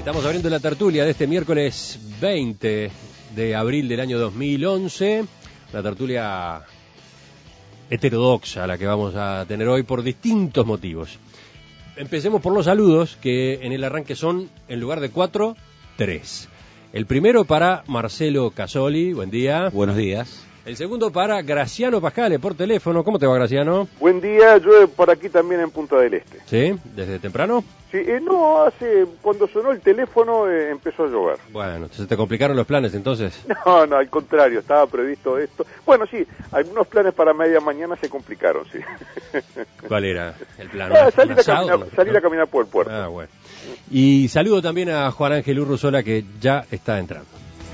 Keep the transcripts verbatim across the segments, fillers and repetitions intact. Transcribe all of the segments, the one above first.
Estamos abriendo la tertulia de este miércoles veinte de abril del año dos mil once. La tertulia heterodoxa la que vamos a tener hoy por distintos motivos. Empecemos por los saludos, que en el arranque son, en lugar de cuatro, tres. El primero para Marcelo Casoli, buen día. Buenos días. El segundo para Graciano Pascale por teléfono. ¿Cómo te va, Graciano? Buen día, llueve por aquí también en Punta del Este. ¿Sí? ¿Desde temprano? Sí, eh, no, hace, cuando sonó el teléfono eh, empezó a llover. Bueno, ¿se te complicaron los planes entonces? No, no, al contrario, estaba previsto esto. Bueno, sí, algunos planes para media mañana se complicaron, sí. ¿Cuál era el plan? Ah, salir, a asado, caminar, ¿no? salir a caminar por el puerto. Ah, bueno. Y saludo también a Juan Ángel Urruzola, que ya está entrando.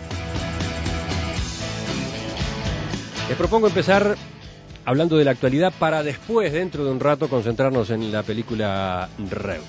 Les propongo empezar hablando de la actualidad para después, dentro de un rato, concentrarnos en la película Reus.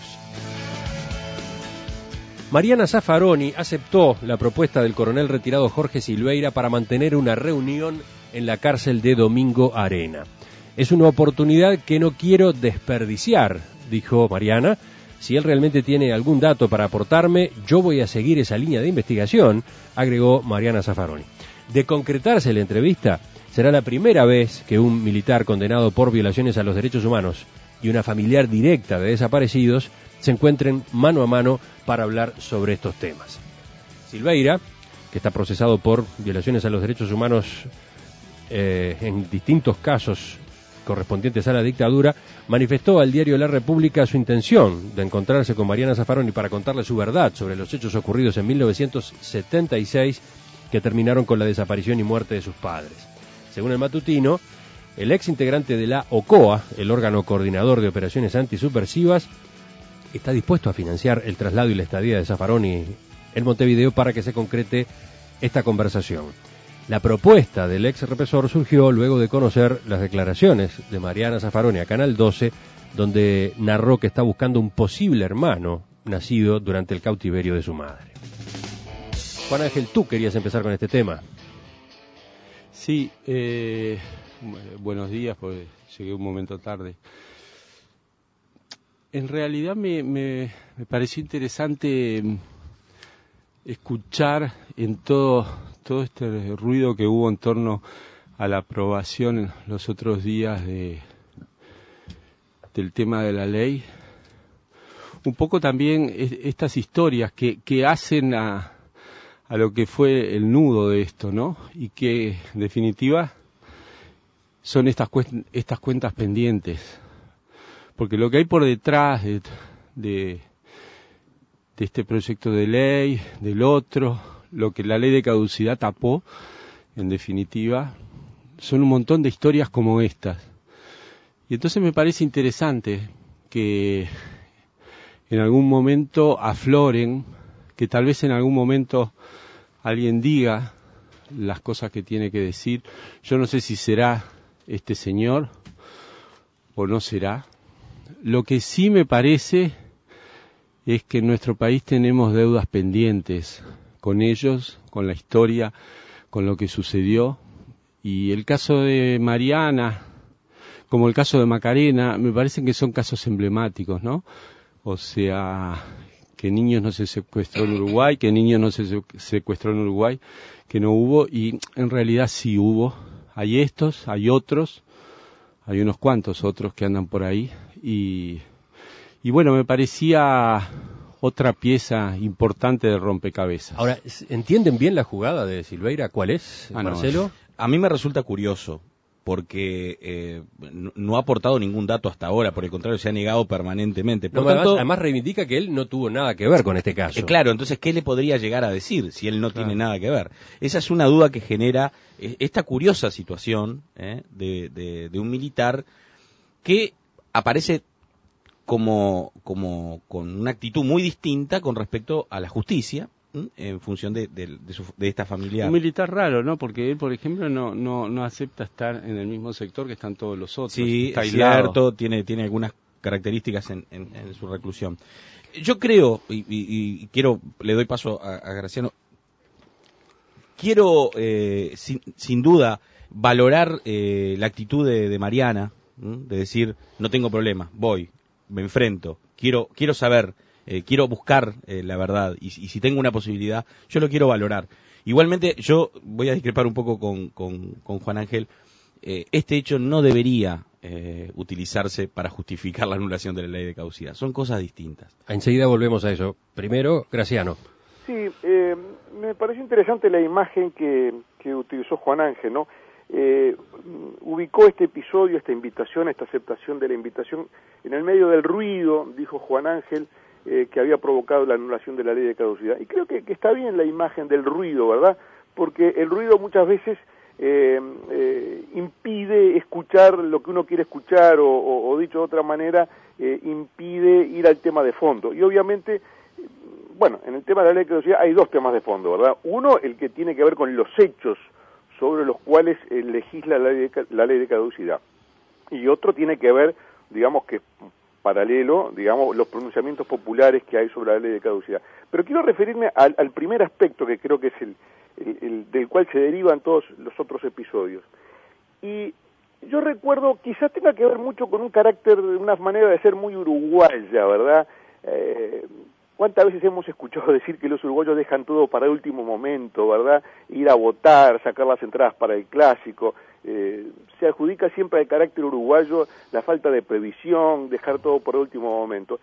Mariana Zaffaroni aceptó la propuesta del coronel retirado Jorge Silveira para mantener una reunión en la cárcel de Domingo Arena. Es una oportunidad que no quiero desperdiciar, dijo Mariana. Si él realmente tiene algún dato para aportarme, yo voy a seguir esa línea de investigación, agregó Mariana Zaffaroni. De concretarse la entrevista, será la primera vez que un militar condenado por violaciones a los derechos humanos y una familiar directa de desaparecidos se encuentren mano a mano para hablar sobre estos temas. Silveira, que está procesado por violaciones a los derechos humanos eh, en distintos casos correspondientes a la dictadura, manifestó al diario La República su intención de encontrarse con Mariana Zaffaroni para contarle su verdad sobre los hechos ocurridos en mil novecientos setenta y seis que terminaron con la desaparición y muerte de sus padres. Según el matutino, el ex integrante de la OCOA, el órgano coordinador de operaciones antisubversivas, está dispuesto a financiar el traslado y la estadía de Zaffaroni en Montevideo para que se concrete esta conversación. La propuesta del ex represor surgió luego de conocer las declaraciones de Mariana Zaffaroni a Canal doce, donde narró que está buscando un posible hermano nacido durante el cautiverio de su madre. Juan Ángel, tú querías empezar con este tema. Sí, eh, buenos días, porque llegué un momento tarde. En realidad me, me, me pareció interesante escuchar en todo, todo este ruido que hubo en torno a la aprobación los otros días de, del tema de la ley, un poco también estas historias que, que hacen a... a lo que fue el nudo de esto, ¿no? Y que, en definitiva, son estas, cu- estas cuentas pendientes. Porque lo que hay por detrás de, de, de este proyecto de ley, del otro, lo que la ley de caducidad tapó, en definitiva, son un montón de historias como estas. Y entonces me parece interesante que en algún momento afloren, que tal vez en algún momento alguien diga las cosas que tiene que decir. Yo no sé si será este señor o no será. Lo que sí me parece es que en nuestro país tenemos deudas pendientes con ellos, con la historia, con lo que sucedió. Y el caso de Mariana, como el caso de Macarena, me parecen que son casos emblemáticos, ¿no? O sea, que niños no se secuestró en Uruguay, que niños no se secuestró en Uruguay, que no hubo, y en realidad sí hubo. Hay estos, hay otros, hay unos cuantos otros que andan por ahí, y, y bueno, me parecía otra pieza importante de rompecabezas. Ahora, ¿entienden bien la jugada de Silveira? ¿Cuál es, Ah, Marcelo? No, a mí me resulta curioso, porque eh, no, no ha aportado ningún dato hasta ahora, por el contrario, se ha negado permanentemente. Por No, tanto, además, además reivindica que él no tuvo nada que ver con este caso. eh, claro, entonces, ¿qué le podría llegar a decir si él no Claro. tiene nada que ver? Esa es una duda que genera eh, esta curiosa situación eh, de, de, de un militar que aparece como, como con una actitud muy distinta con respecto a la justicia, ¿m? En función de, de, de, su, de esta familia. Un militar raro, ¿no? Porque él, por ejemplo, no no no acepta estar en el mismo sector que están todos los otros. Sí, Está es aislado. cierto, tiene, tiene algunas características en, en, en su reclusión. Yo creo, y, y, y quiero, le doy paso a, a Graciano, quiero, eh, sin, sin duda, valorar eh, la actitud de, de Mariana, ¿m? De decir, no tengo problema, voy, me enfrento, quiero, quiero saber eh, quiero buscar eh, la verdad, y, y si tengo una posibilidad, yo lo quiero valorar. Igualmente, yo voy a discrepar un poco con, con, con Juan Ángel. Eh, este hecho no debería eh, utilizarse para justificar la anulación de la ley de caducidad. Son cosas distintas. Enseguida volvemos a eso. Primero, Graciano. Sí, eh, me pareció interesante la imagen que, que utilizó Juan Ángel, ¿no? Eh, ubicó este episodio, esta invitación, esta aceptación de la invitación en el medio del ruido, dijo Juan Ángel, eh, que había provocado la anulación de la ley de caducidad. Y creo que, que está bien la imagen del ruido, ¿verdad? Porque el ruido muchas veces eh, eh, impide escuchar lo que uno quiere escuchar o, o, o dicho de otra manera, eh, impide ir al tema de fondo. Y obviamente, bueno, en el tema de la ley de caducidad hay dos temas de fondo, ¿verdad? Uno, el que tiene que ver con los hechos sobre los cuales eh, legisla la ley, de, la ley de caducidad. Y otro tiene que ver, digamos que paralelo, digamos, los pronunciamientos populares que hay sobre la ley de caducidad. Pero quiero referirme al, al primer aspecto que creo que es el, el, el del cual se derivan todos los otros episodios. Y yo recuerdo, quizás tenga que ver mucho con un carácter, una manera de ser muy uruguaya, ¿verdad? Eh, ¿Cuántas veces hemos escuchado decir que los uruguayos dejan todo para el último momento, ¿verdad? Ir a votar, sacar las entradas para el clásico. Eh, se adjudica siempre al carácter uruguayo la falta de previsión, dejar todo por el último momento.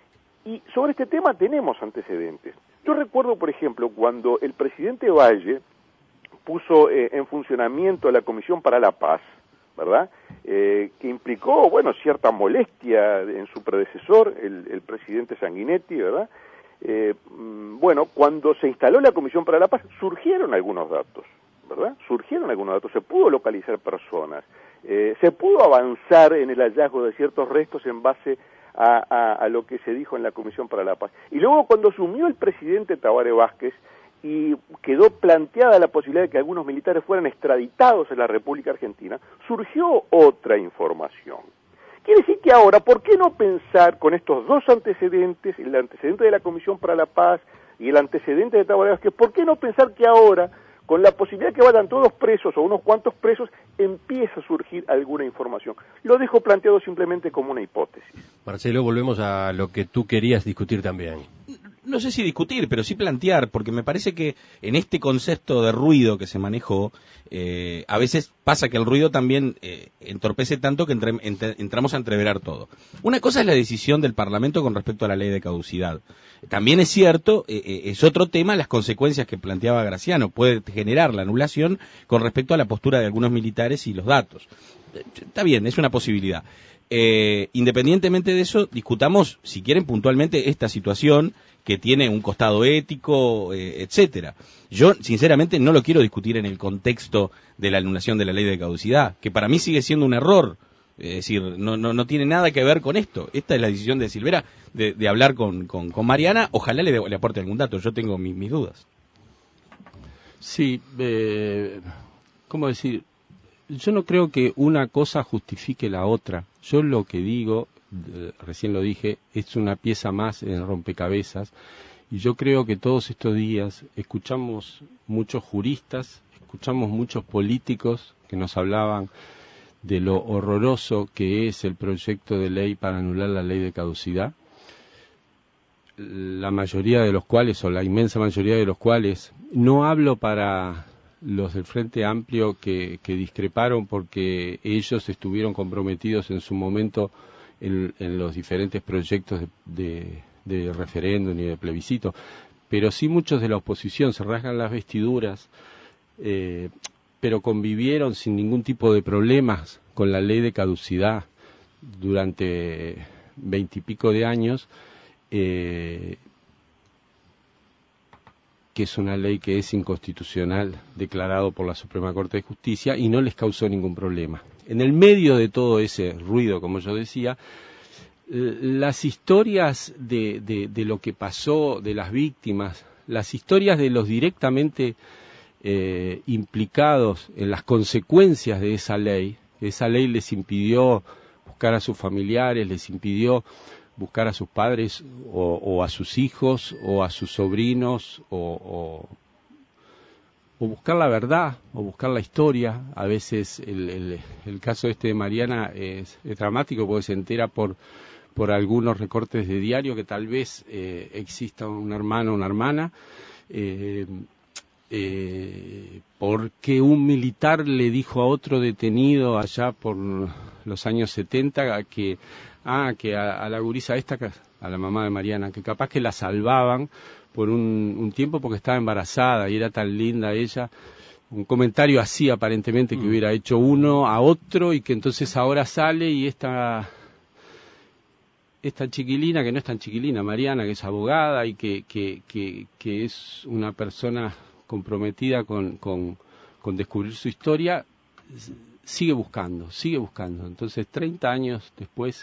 Y sobre este tema tenemos antecedentes. Yo recuerdo, por ejemplo, cuando el presidente Valle puso eh, en funcionamiento la Comisión para la Paz, ¿verdad? Eh, que implicó, bueno, cierta molestia en su predecesor, el, el presidente Sanguinetti, ¿verdad? Eh, bueno, cuando se instaló la Comisión para la Paz, surgieron algunos datos, ¿verdad? Surgieron algunos datos, se pudo localizar personas, eh, se pudo avanzar en el hallazgo de ciertos restos en base a, a, a lo que se dijo en la Comisión para la Paz. Y luego cuando asumió el presidente Tabaré Vázquez, y quedó planteada la posibilidad de que algunos militares fueran extraditados en la República Argentina, surgió otra información. Quiere decir que ahora, ¿por qué no pensar con estos dos antecedentes, el antecedente de la Comisión para la Paz y el antecedente de Tabaré Vázquez, ¿por qué no pensar que ahora, con la posibilidad de que vayan todos presos o unos cuantos presos, empieza a surgir alguna información? Lo dejo planteado simplemente como una hipótesis. Marcelo, volvemos a lo que tú querías discutir también. No sé si discutir, pero sí plantear, porque me parece que en este concepto de ruido que se manejó, eh, a veces pasa que el ruido también eh, entorpece tanto que entre, entre, entramos a entreverar todo. Una cosa es la decisión del Parlamento con respecto a la ley de caducidad. También es cierto, eh, es otro tema las consecuencias que planteaba Graciano. Puede generar la anulación con respecto a la postura de algunos militares y los datos. Está bien, es una posibilidad. Eh, independientemente de eso, discutamos, si quieren, puntualmente esta situación que tiene un costado ético, eh, etcétera. Yo, sinceramente, no lo quiero discutir en el contexto de la anulación de la ley de caducidad, que para mí sigue siendo un error. Es decir, no, no, no tiene nada que ver con esto. Esta es la decisión de Silvera de, de hablar con, con, con Mariana. Ojalá le, le aporte algún dato. Yo tengo mi, mis dudas. Sí, eh, ¿cómo decir? Yo no creo que una cosa justifique la otra. Yo lo que digo, eh, recién lo dije, es una pieza más en rompecabezas. Y yo creo que todos estos días escuchamos muchos juristas, escuchamos muchos políticos que nos hablaban de lo horroroso que es el proyecto de ley para anular la ley de caducidad, la mayoría de los cuales, o la inmensa mayoría de los cuales, no hablo para los del Frente Amplio que, que discreparon porque ellos estuvieron comprometidos en su momento en, en los diferentes proyectos de, de, de referéndum y de plebiscito, pero sí muchos de la oposición se rasgan las vestiduras, eh, pero convivieron sin ningún tipo de problemas con la ley de caducidad durante veintipico de años, eh, que es una ley que es inconstitucional, declarado por la Suprema Corte de Justicia, y no les causó ningún problema. En el medio de todo ese ruido, como yo decía, las historias de, de, de lo que pasó, de las víctimas, las historias de los directamente eh, implicados en las consecuencias de esa ley, esa ley les impidió buscar a sus familiares, les impidió buscar a sus padres o, o a sus hijos o a sus sobrinos o, o, o buscar la verdad o buscar la historia. A veces el, el, el caso este de Mariana es, es dramático porque se entera por, por algunos recortes de diario que tal vez eh, exista un hermano o una hermana, eh, eh, porque un militar le dijo a otro detenido allá por los años setenta que, ah, que a, a la gurisa esta, a la mamá de Mariana, que capaz que la salvaban por un, un tiempo porque estaba embarazada y era tan linda ella. Un comentario así aparentemente que mm. hubiera hecho uno a otro y que entonces ahora sale y esta esta chiquilina, que no es tan chiquilina, Mariana, que es abogada y que que, que, que es una persona comprometida con, con, con descubrir su historia, sigue buscando, sigue buscando. Entonces treinta años después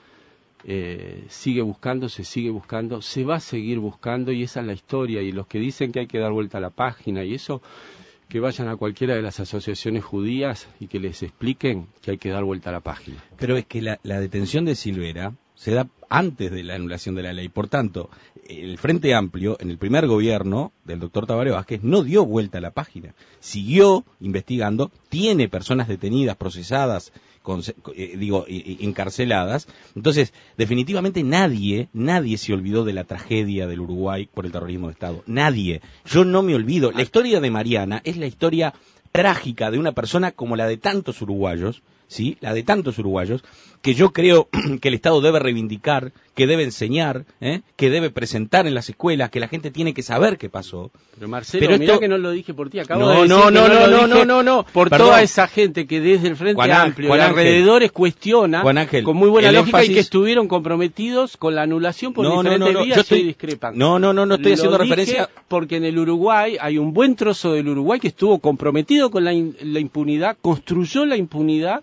eh, sigue buscando, se sigue buscando, se va a seguir buscando y esa es la historia. Y los que dicen que hay que dar vuelta a la página y eso, que vayan a cualquiera de las asociaciones judías y que les expliquen que hay que dar vuelta a la página. Pero es que la, la detención de Silvera se da antes de la anulación de la ley. Por tanto, el Frente Amplio, en el primer gobierno del doctor Tabaré Vázquez, no dio vuelta a la página. Siguió investigando, tiene personas detenidas, procesadas, con, eh, digo, eh, encarceladas. Entonces, definitivamente nadie, nadie se olvidó de la tragedia del Uruguay por el terrorismo de Estado. Nadie. Yo no me olvido. La historia de Mariana es la historia trágica de una persona como la de tantos uruguayos, ¿sí? La de tantos uruguayos, que yo creo que el Estado debe reivindicar, que debe enseñar, ¿eh? que debe presentar en las escuelas, que la gente tiene que saber qué pasó. Pero Marcelo, Pero mirá esto... que no lo dije por ti, acabo no, de decir no, que no, no, no, no, no, no, no, por Perdón. toda esa gente que desde el Frente Juan, Amplio Juan de Ángel, alrededores cuestiona Juan Ángel, con muy buena lógica énfasis... y que estuvieron comprometidos con la anulación por no, diferentes no, no, no, vías yo estoy... y discrepan. No, no, no, no estoy lo haciendo dije referencia... porque en el Uruguay hay un buen trozo del Uruguay que estuvo comprometido con la, in, la impunidad, construyó la impunidad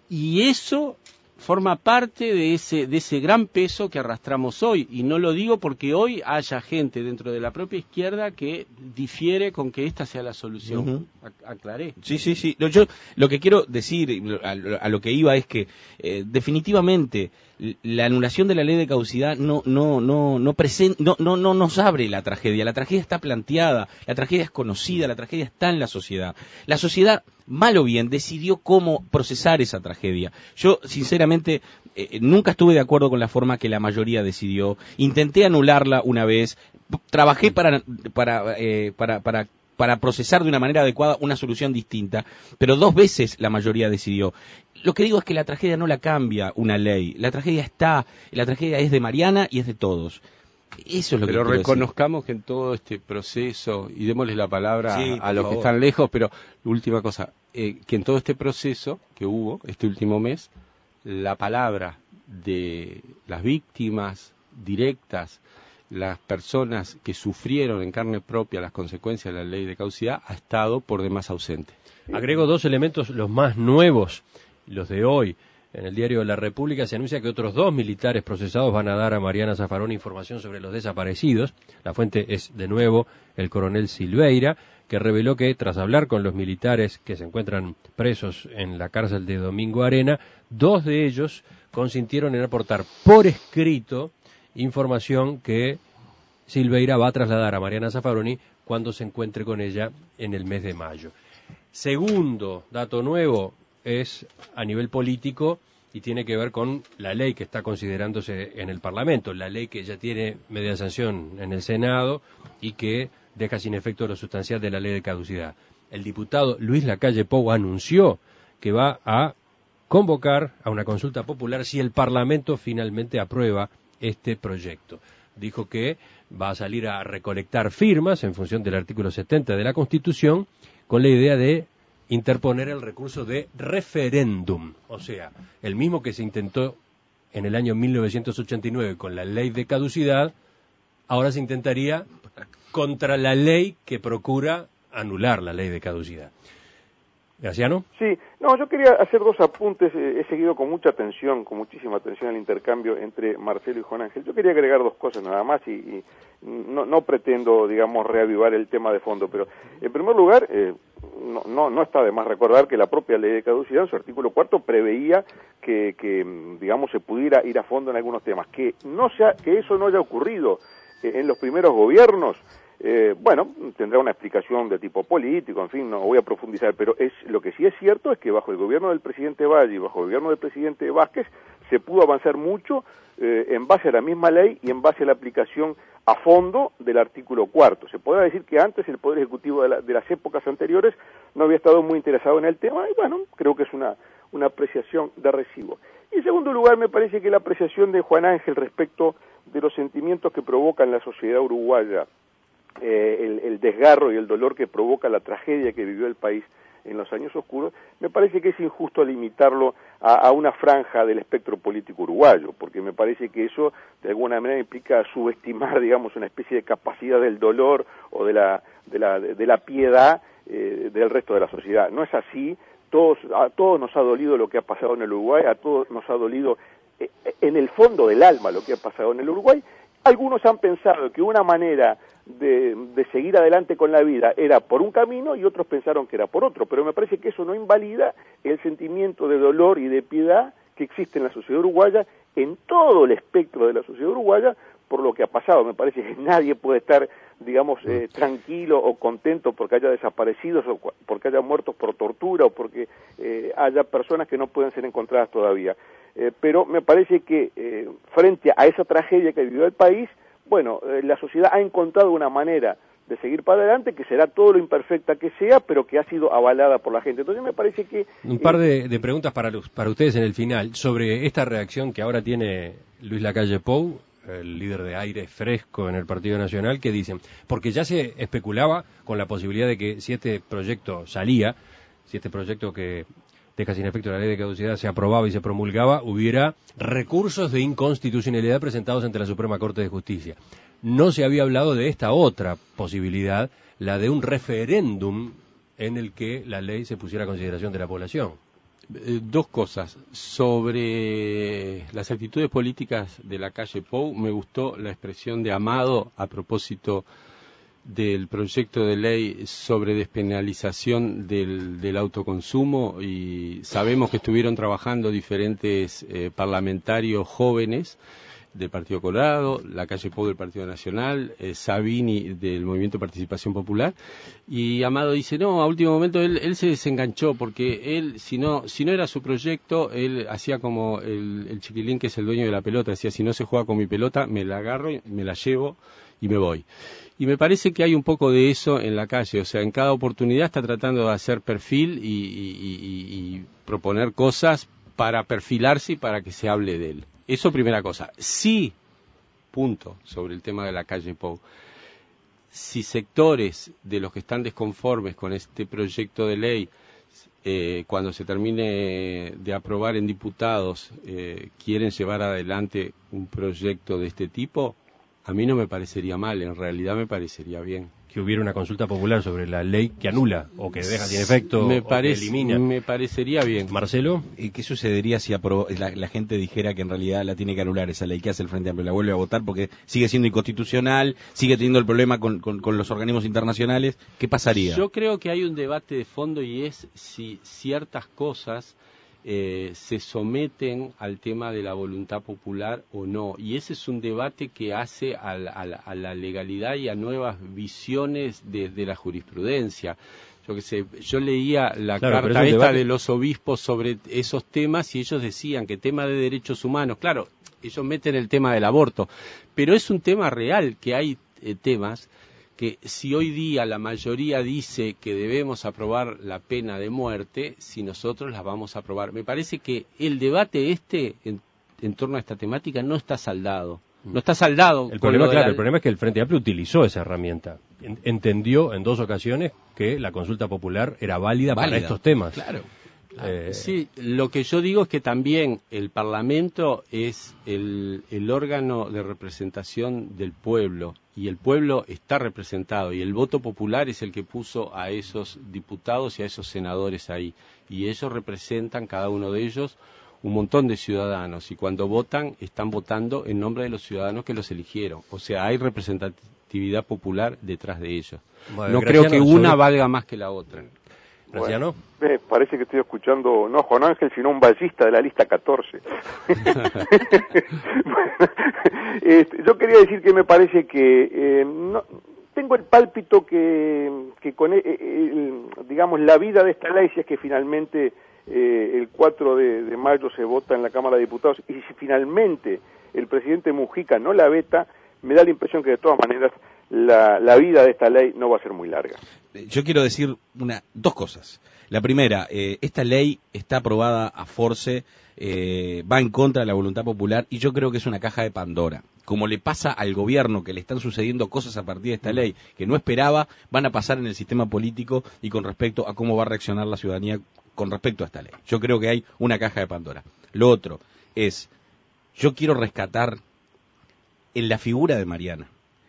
y eso forma parte de ese de ese gran peso que arrastramos hoy, y no lo digo porque hoy haya gente dentro de la propia izquierda que difiere con que esta sea la solución. Uh-huh. Aclaré. Sí, sí, sí. Lo, yo, lo que quiero decir, a, a lo que iba, es que eh, definitivamente la anulación de la ley de caducidad no no no no, presen, no no no nos abre la tragedia. La tragedia está planteada, la tragedia es conocida, la tragedia está en la sociedad. La sociedad, mal o bien, decidió cómo procesar esa tragedia. Yo, sinceramente, eh, nunca estuve de acuerdo con la forma que la mayoría decidió. Intenté anularla una vez, trabajé para para eh, para para para procesar de una manera adecuada una solución distinta, pero dos veces la mayoría decidió. Lo que digo es que la tragedia no la cambia una ley, la tragedia está, la tragedia es de Mariana y es de todos. Eso es lo pero que reconozcamos decir. Que en todo este proceso, y démosle la palabra sí, a, a los favor. que están lejos, pero última cosa, eh, que en todo este proceso que hubo, este último mes, la palabra de las víctimas directas, las personas que sufrieron en carne propia las consecuencias de la ley de caducidad, ha estado por demás ausente. Agrego dos elementos, los más nuevos, los de hoy. En el diario de la República se anuncia que otros dos militares procesados van a dar a Mariana Zaffaroni información sobre los desaparecidos. La fuente es, de nuevo, el coronel Silveira, que reveló que, tras hablar con los militares que se encuentran presos en la cárcel de Domingo Arena, dos de ellos consintieron en aportar por escrito información que Silveira va a trasladar a Mariana Zaffaroni cuando se encuentre con ella en el mes de mayo. Segundo dato nuevo es a nivel político y tiene que ver con la ley que está considerándose en el Parlamento, la ley que ya tiene media sanción en el Senado y que deja sin efecto lo sustancial de la ley de caducidad. El diputado Luis Lacalle Pou anunció que va a convocar a una consulta popular si el Parlamento finalmente aprueba este proyecto. Dijo que va a salir a recolectar firmas en función del artículo setenta de la Constitución con la idea de interponer el recurso de referéndum, o sea, el mismo que se intentó en el año mil novecientos ochenta y nueve con la ley de caducidad, ahora se intentaría contra la ley que procura anular la ley de caducidad. ¿Graciano? Sí, no, yo quería hacer dos apuntes. He seguido con mucha atención, con muchísima atención el intercambio entre Marcelo y Juan Ángel. Yo quería agregar dos cosas nada más y, y no, no pretendo, digamos, reavivar el tema de fondo, pero en primer lugar, eh, no, no, no está de más recordar que la propia ley de caducidad, en su artículo cuarto, preveía que, que, digamos, se pudiera ir a fondo en algunos temas. Que, no sea, que eso no haya ocurrido eh, en los primeros gobiernos, Eh, bueno, tendrá una explicación de tipo político, en fin, no voy a profundizar, pero es lo que sí es cierto es que bajo el gobierno del presidente Valle y bajo el gobierno del presidente Vázquez se pudo avanzar mucho eh, en base a la misma ley y en base a la aplicación a fondo del artículo cuarto. Se podrá decir que antes el Poder Ejecutivo de, la, de las épocas anteriores no había estado muy interesado en el tema, y bueno, creo que es una, una apreciación de recibo. Y en segundo lugar, me parece que la apreciación de Juan Ángel respecto de los sentimientos que provoca en la sociedad uruguaya, eh, el, el desgarro y el dolor que provoca la tragedia que vivió el país en los años oscuros, me parece que es injusto limitarlo a, a una franja del espectro político uruguayo, porque me parece que eso de alguna manera implica subestimar, digamos, una especie de capacidad del dolor o de la, de la, de la piedad eh, del resto de la sociedad. No es así. Todos, a todos nos ha dolido lo que ha pasado en el Uruguay, a todos nos ha dolido eh, en el fondo del alma lo que ha pasado en el Uruguay. Algunos han pensado que una manera de, de seguir adelante con la vida era por un camino y otros pensaron que era por otro, pero me parece que eso no invalida el sentimiento de dolor y de piedad que existe en la sociedad uruguaya, en todo el espectro de la sociedad uruguaya, por lo que ha pasado. Me parece que nadie puede estar, digamos, eh, tranquilo o contento porque haya desaparecidos o porque haya muertos por tortura o porque eh, haya personas que no pueden ser encontradas todavía. Eh, pero me parece que eh, frente a esa tragedia que vivió el país, bueno, eh, la sociedad ha encontrado una manera de seguir para adelante que será todo lo imperfecta que sea, pero que ha sido avalada por la gente. Entonces me parece que... Un par de, de preguntas para, los, para ustedes en el final sobre esta reacción que ahora tiene Luis Lacalle Pou, el líder de Aire Fresco en el Partido Nacional, que dicen, porque ya se especulaba con la posibilidad de que si este proyecto salía, si este proyecto que deja sin efecto la ley de caducidad se aprobaba y se promulgaba, hubiera recursos de inconstitucionalidad presentados ante la Suprema Corte de Justicia. No se había hablado de esta otra posibilidad, la de un referéndum en el que la ley se pusiera a consideración de la población. Eh, dos cosas. Sobre las actitudes políticas de Lacalle Pou, me gustó la expresión de Amado a propósito del proyecto de ley sobre despenalización del, del autoconsumo, y sabemos que estuvieron trabajando diferentes eh, parlamentarios jóvenes del Partido Colorado, Lacalle Pou del Partido Nacional, eh, Sabini del Movimiento de Participación Popular, y Amado dice, no, a último momento él, él se desenganchó, porque él, si no, si no era su proyecto, él hacía como el, el chiquilín que es el dueño de la pelota, decía, si no se juega con mi pelota, me la agarro, me la llevo y me voy. Y me parece que hay un poco de eso en Lacalle, o sea, en cada oportunidad está tratando de hacer perfil y, y, y, y proponer cosas para perfilarse y para que se hable de él. Eso primera cosa. Sí, punto, sobre el tema de Lacalle Pou. Si sectores de los que están desconformes con este proyecto de ley, eh, cuando se termine de aprobar en diputados, eh, quieren llevar adelante un proyecto de este tipo, a mí no me parecería mal, en realidad me parecería bien. Que hubiera una consulta popular sobre la ley que anula o que deja sin efecto me o parece, que elimina. Me parecería bien. Marcelo. ¿Y qué sucedería si aprobó, la, la gente dijera que en realidad la tiene que anular esa ley? ¿Qué hace el Frente Amplio? ¿La vuelve a votar porque sigue siendo inconstitucional? ¿Sigue teniendo el problema con, con, con los organismos internacionales? ¿Qué pasaría? Yo creo que hay un debate de fondo y es si ciertas cosas eh, se someten al tema de la voluntad popular o no. Y ese es un debate que hace a la, a la, a la legalidad y a nuevas visiones de, de la jurisprudencia. Yo que sé, yo leía la claro, carta esta debate... de los obispos sobre esos temas y ellos decían que tema de derechos humanos, claro, ellos meten el tema del aborto, pero es un tema real que hay eh, temas que si hoy día la mayoría dice que debemos aprobar la pena de muerte, si nosotros la vamos a aprobar. Me parece que el debate este en, en torno a esta temática no está saldado. No está saldado. El problema, claro, la... el problema es que el Frente Amplio utilizó esa herramienta. Entendió en dos ocasiones que la consulta popular era válida, válida. para estos temas. Claro. Eh... Sí, lo que yo digo es que también el Parlamento es el, el órgano de representación del pueblo y el pueblo está representado y el voto popular es el que puso a esos diputados y a esos senadores ahí y ellos representan, cada uno de ellos, un montón de ciudadanos y cuando votan están votando en nombre de los ciudadanos que los eligieron, o sea, hay representatividad popular detrás de ellos. Bueno, no creo que una sobre... valga más que la otra. Bueno, me parece que estoy escuchando, no Juan Ángel, sino un ballista de la lista catorce. Bueno, este, yo quería decir que me parece que eh, no, tengo el pálpito que, que con el, el, digamos la vida de esta ley, si es que finalmente eh, el cuatro de, de mayo se vota en la Cámara de Diputados, y si finalmente el presidente Mujica no la veta, me da la impresión que de todas maneras la, la vida de esta ley no va a ser muy larga. Yo quiero decir una, dos cosas. La primera, eh, esta ley está aprobada a force, eh, va en contra de la voluntad popular, y yo creo que es una caja de Pandora. Como le pasa al gobierno, que le están sucediendo cosas a partir de esta ley que no esperaba, van a pasar en el sistema político y con respecto a cómo va a reaccionar la ciudadanía con respecto a esta ley. Yo creo que hay una caja de Pandora. Lo otro es, yo quiero rescatar en la figura de Mariana,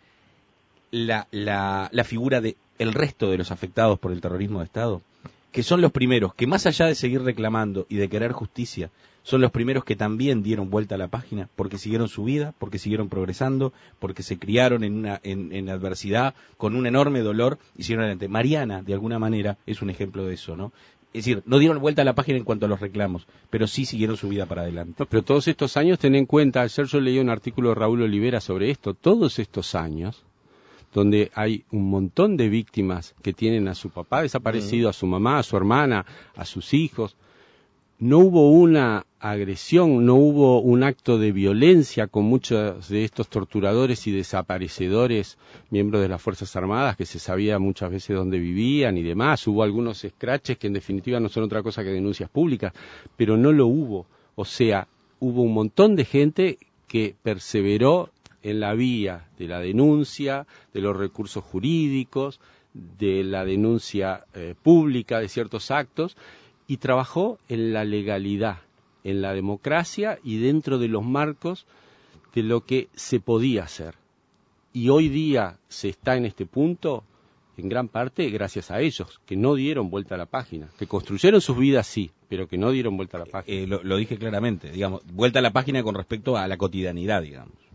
la, la, la figura de el resto de los afectados por el terrorismo de Estado, que son los primeros que, más allá de seguir reclamando y de querer justicia, son los primeros que también dieron vuelta a la página, porque siguieron su vida, porque siguieron progresando, porque se criaron en una en, en adversidad, con un enorme dolor, y siguieron adelante. Mariana, de alguna manera, es un ejemplo de eso, ¿no? Es decir, no dieron vuelta a la página en cuanto a los reclamos, pero sí siguieron su vida para adelante. No, pero todos estos años, ten en cuenta, ayer yo leí un artículo de Raúl Olivera sobre esto, todos estos años, donde hay un montón de víctimas que tienen a su papá desaparecido, a su mamá, a su hermana, a sus hijos. No hubo una agresión, no hubo un acto de violencia con muchos de estos torturadores y desaparecedores, miembros de las Fuerzas Armadas, que se sabía muchas veces dónde vivían y demás. Hubo algunos escraches que en definitiva no son otra cosa que denuncias públicas, pero no lo hubo. O sea, hubo un montón de gente que perseveró en la vía de la denuncia, de los recursos jurídicos, de la denuncia eh, pública de ciertos actos, y trabajó en la legalidad, en la democracia y dentro de los marcos de lo que se podía hacer. Y hoy día se está en este punto, en gran parte gracias a ellos, que no dieron vuelta a la página, que construyeron sus vidas sí, pero que no dieron vuelta a la página. Eh, lo, lo dije claramente, digamos, vuelta a la página con respecto a la cotidianidad, digamos.